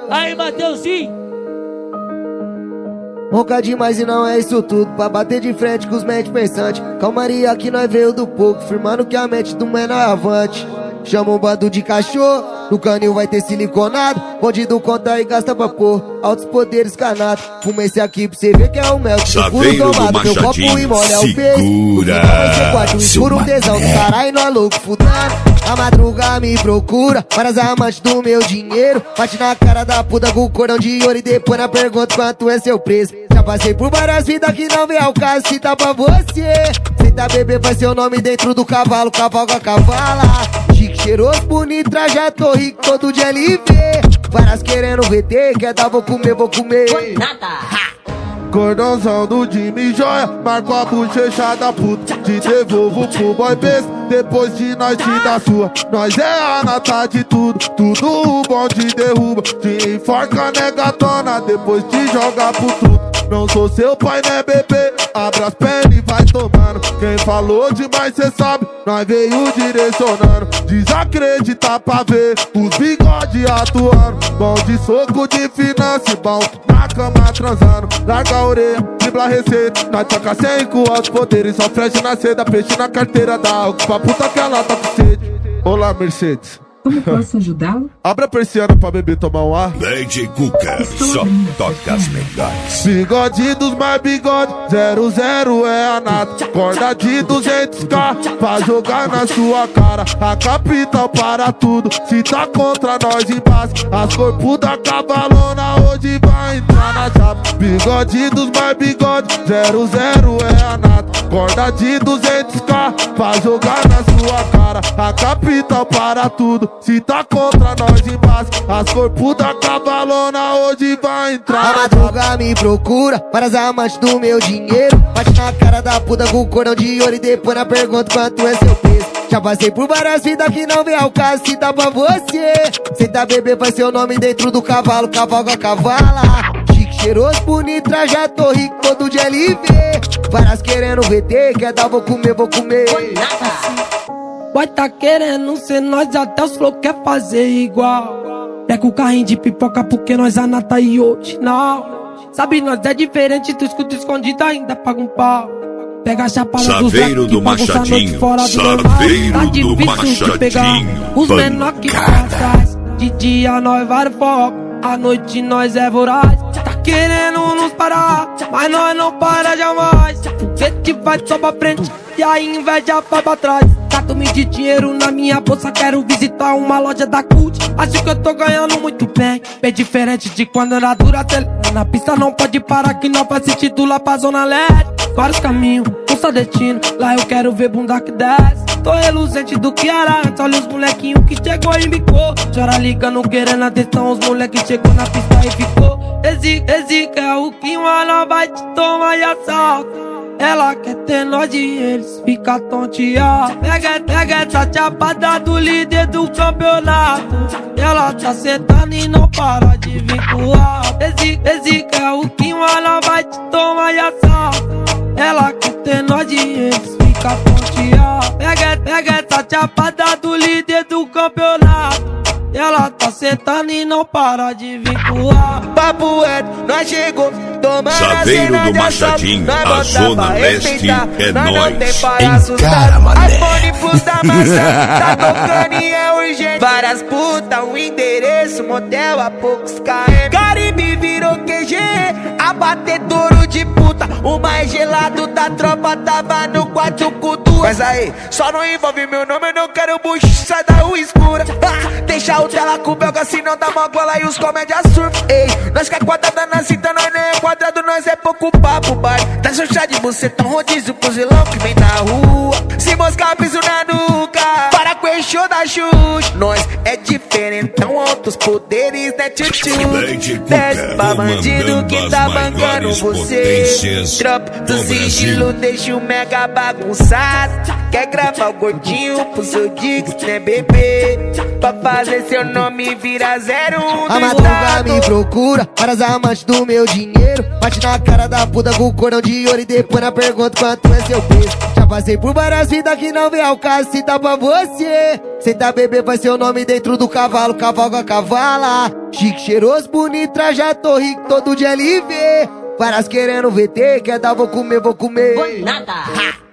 Aí, Mateuzinho. Ronca demais e não é isso tudo, pra bater de frente com os mente pensantes. Calmaria que nós veio do pouco, firmando que a mente do menor é avante. Chama um bando de cachorro, no canil vai ter siliconado. Bandido conta e gasta pra pôr, altos poderes canados. Fuma esse aqui pra você ver que é o mel. Saveiro do Machadinho, e molha segura. O escuro, um tesão do caralho, nós louco fudando. A madruga me procura, para as amantes do meu dinheiro. Bate na cara da puta com o cordão de ouro e depois na pergunta quanto é seu preço. Já passei por várias vidas que não vem ao caso, se tá pra você. Senta bebê, faz seu nome dentro do cavalo, cavalga cavala. Chique, cheiroso, bonito, trajado, rico, todo de LV. Várias querendo VT, quer dar, vou comer, vou comer. Foi nada. Cordãozão do Jimmy Joia, marco a bochecha da puta. Te devolvo pro boy besta, depois de nós te dar sua. Nós é a nata de tudo, tudo o bom te derruba. Te enforca negatona, depois te joga pro tudo. Não sou seu pai, né bebê, abre as pernas e vai tomando. Quem falou demais cê sabe, nós veio direcionando. Desacreditar pra ver os bigode atuando. Bom de soco de finança, bom na cama transando. Larga a orelha, dribla a receita. Nós toca sem com altos poderes. Só flecha na seda, peixe na carteira. Dá algo pra puta que ela tá com sede. Olá, Mercedes. Como posso ajudá-lo? Abre a persiana pra beber tomar um ar. Lady Cuca, só toca as melhores. Bigode dos mais bigode, 00 é a nata. Corda de 200k, pra jogar na sua cara. A capital para tudo, se tá contra nós embaixo. As corpos da cavalona hoje vai entrar na chapa. Bigode dos mais bigode, 00 é a nata. Corda de 200k, pra jogar na sua cara. A capital para tudo, se tá contra nós embaixo. As corpos da cavalona hoje vai entrar. A madruga me procura, para as amantes do meu dinheiro. Bate na cara da puta com o cordão de ouro e depois na pergunta quanto é seu preço. Já passei por várias vidas que não vem ao caso, se tá pra você. Senta bebê, faz seu nome dentro do cavalo, cavalga cavala. Chique, cheiroso, bonito, trajado, rico, todo de LV. Várias querendo VT, quer dar, vou comer, vou comer. Foi nada. Vai tá querendo ser nós, até os flow quer fazer igual. Pega o carrinho de pipoca porque nós a nata e hoje não. Sabe, nós é diferente, tu escuta escondido ainda paga um pau. Pega a chapada do Saveiro do Machadinho, Saveiro do Machadinho. Os menor que pra trás. De dia nós vai foco, à noite nós é voraz. Tá querendo nos parar, mas nós não para jamais. Foguete vai só pra frente e a inveja vai pra trás. Cato-me de dinheiro na minha bolsa, quero visitar uma loja da Cult. Acho que eu tô ganhando muito bem, bem diferente de quando era dura. Na pista não pode parar que não faz sentido lá pra zona leste. Vários caminhos, um só destino, lá eu quero ver bunda que desce. Tô reluzente do que era antes, olha os molequinhos que chegou e embicou. Chora ligando querendo atenção, os moleques chegou na pista e ficou. Esse é o que uma nova vai te tomar e assalta. Ela quer ter nós e eles fica tonteado. Pega essa chapada do líder do campeonato. Ela tá sentando e não para de vincular. Esse é o que uma nova vai te tomar e assalta. Ela quer ter nós e eles fica tonteado. Pega essa chapada do líder do campeonato. Ela tá sentando e não para de vincular. Papo é, nós chegou, tomando Saveiro do Machadinho, a zona leste é nóis. Encara, mané. iPhone puta massa, tá tocando e é urgente. Várias putas, um endereço, motel a poucos km. Caribe virou QG, abatedouro de puta. O mais gelado da tropa tava no quarto com duas. Mas aí, só não envolve meu nome, eu não quero bucho, sai da rua escura. Deixa o tela com o belga, senão dá uma gola e os comédia surf. Ei, nós quer quadrada na cinta, nós nem é quadrado, nós é pouco papo, bar. Tá seu chá de bucetão, rodízio pro zilão que vem da rua. Se moscar, piso na nuca, para com o show da Xuxa. Nós é diferentão, altos poderes, né tchutchu. Desce pra bandido que tá bancando você. Drop do sigilo, deixa o mega bagunçado. Quer gravar o gordinho pro seu Dix, né bebê? Pra fazer seu nome virar 01. A madruga me procura, para as amantes do meu dinheiro. Bate na cara da puta com o cordão de ouro e depois na pergunta quanto é seu preço. Já passei por várias vidas que não vem ao caso, se dá pra você. Senta bebê vai ser o nome dentro do cavalo, cavalga cavala. Chique, cheiroso, bonito, trajado, tô rico, todo de LV. Várias querendo VT, quer dar, vou comer, vou comer. Foi nada. Ha!